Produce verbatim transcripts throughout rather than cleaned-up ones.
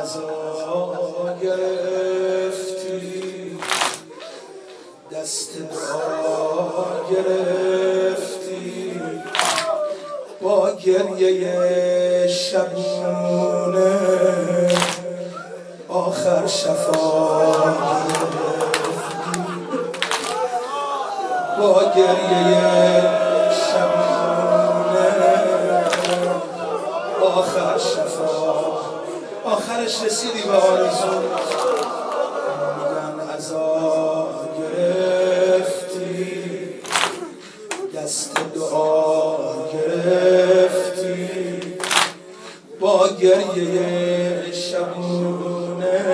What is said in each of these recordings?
عزا گرفتی، دست دعا گرفتی، با گریه شبونه آخر شفا گرفتی، با گریه شبونه آخر شفا. آخرش رسیدی به آرزو، میگن عزا گرفتی، دست دعا گرفتی، با گریه شبونه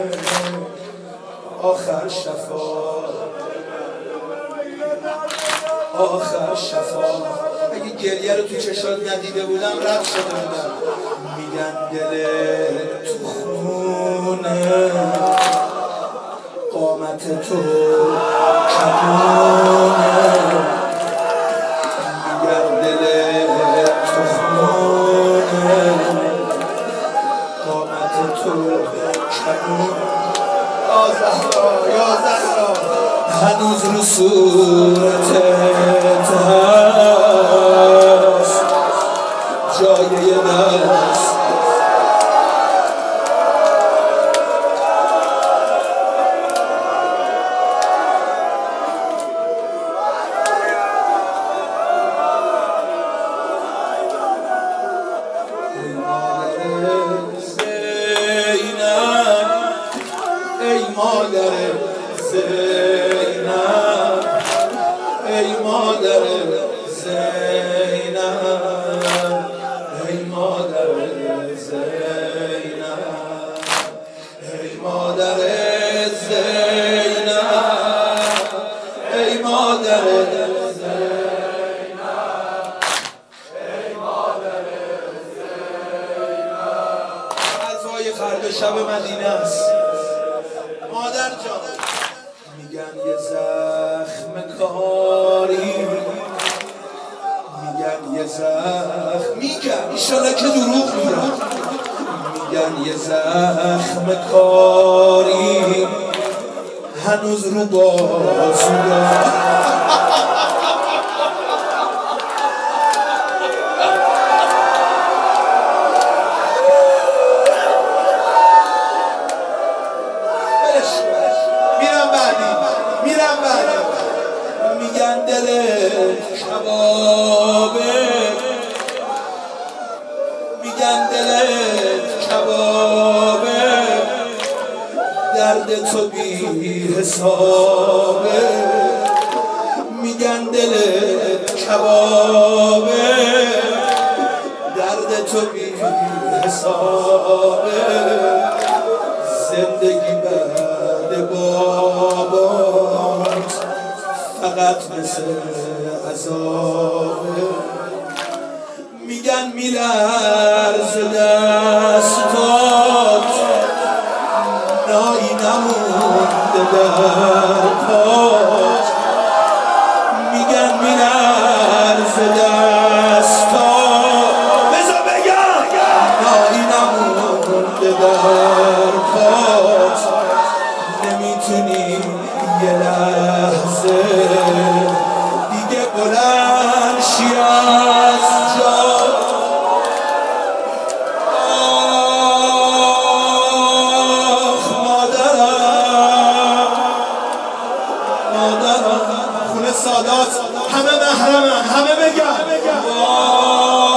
آخر شفا، آخر شفا. اگه گریه رو تو چشات ندیده بودم رد شده بودم. میگن دل تو خونه، قامت تو کمونه، میگن دل تو خونه، قامت تو کمونه. یا زهرا یا زهرا هنوز رو صورتت هست جای یه دست. ای مادر زینب، ای مادر زینب، ای مادر زینب، ای مادر زینب، ای مادر زینب، ای مادر زینب. غذای فردا شب مدینه است. مادر جان میگن یه زخم کاری، میگن یه زخم، میگن ایشالا که دروغ میگن، میگن یه زخم کاری هنوز رو بازو دارم. میگن دل کبابه، میگن دل کبابه، درد تو بی حسابه، میگن دل کبابه، درد تو بی حسابه، زندگی بعد بابات فقط مثل عذابه. میگن میلرز دستات، نایی نمونده در پات، میگن میلرز دستات، بذار بگم نایی نمونده در پات، نمیتونی یه لحظه دیگه بلند شی از جا. آخ مادرم، مادرم، خونه سادات همه محرمن، همه بگم